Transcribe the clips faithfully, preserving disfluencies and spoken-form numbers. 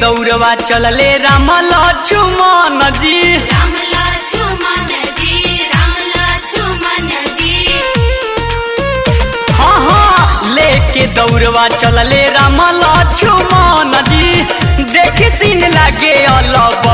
दौड़वा चलले राम लक्ष्मण जी राम लक्ष्मण जी राम लक्ष्मण जी हाँ हाँ लेके दौड़वा चलले राम लक्ष्मण जी देखी सीन लागे अलबत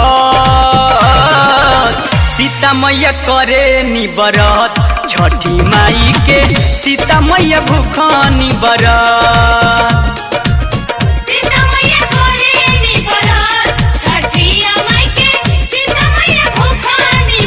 सीता मैया करे निबरत छठी माई के सीता मैया भूखानी बरत सीता मैया करे निबरत छठिया माई के सीता मैया भूखानी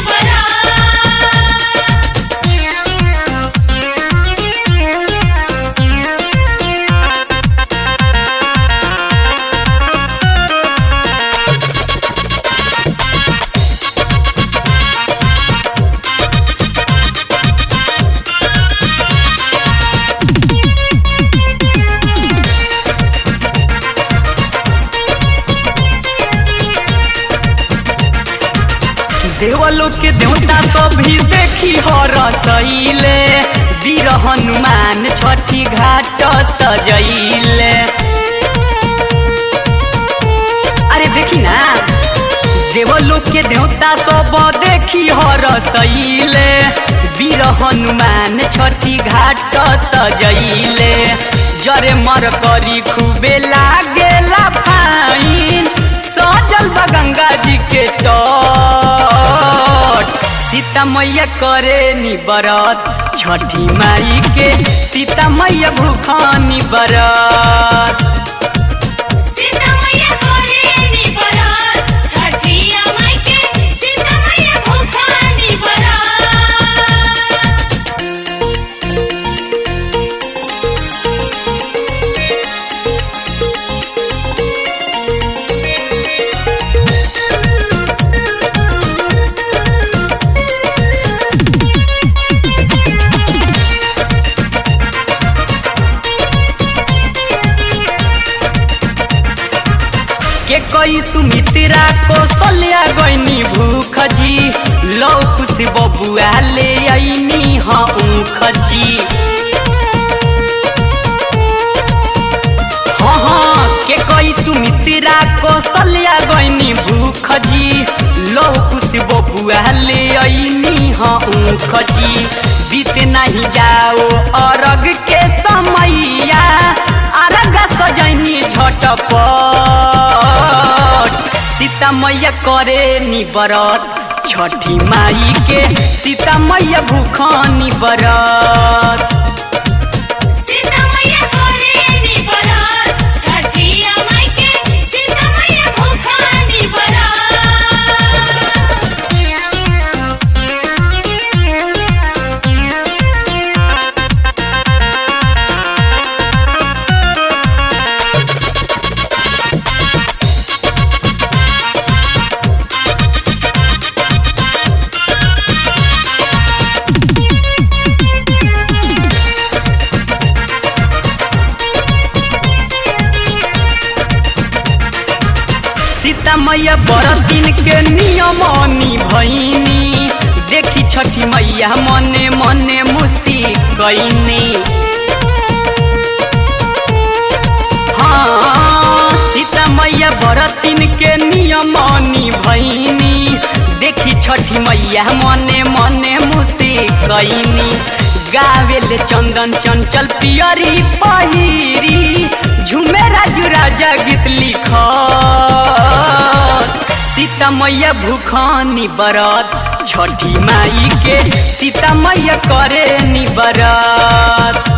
देवलोक के देवता सब भी देखी हरसैले वीर हनुमान छठी घाट सजैले अरे देखी ना देवलोक के देवता सब देखी हरसैले वीर हनुमान छठी घाट सजैले जरे मर करी खूबे लागेला फाइन सजल बा गंगा जी के तट सीता मैया करे निबरत छठी माई के सीता मैया भूखानी बरत सीता मैया करे निबरत छठिया माई के सीता मैया भूखानी बरत के कई सुमित्रा कौशल्या गईनी भूख जी लौ खुशी बबुआ ले आईनी हाँ ऊख जी हाँ हाँ के कई सुमित्रा कौशल्या गईनी भूख जी लौ खुशी बबुआ ले आईनी हाँ ऊख जी बीत नहीं जाओ अरग के समैया अरग सजनी झटपट सीता मैया करे निबरत छठी माई के सीता मैया भूखानी बरत सीता मैया करे निबरत छठिया माई के सीता मैया भूखानी सीता मैया बरत दिन के नियमनी भैनी देखी छठी मैया मने मने मुसी कैनी हाँ सीता मैया बरत दिन के नियमनी भैनी देखी छठी मैया मने मने मुसी कैनी गावेले चंदन चंचल पियरी पहिरी झूमे राजू राजा गीत लिख सीता मैया भूखानी बरत छठी माई के सीता मैया करे निबरत।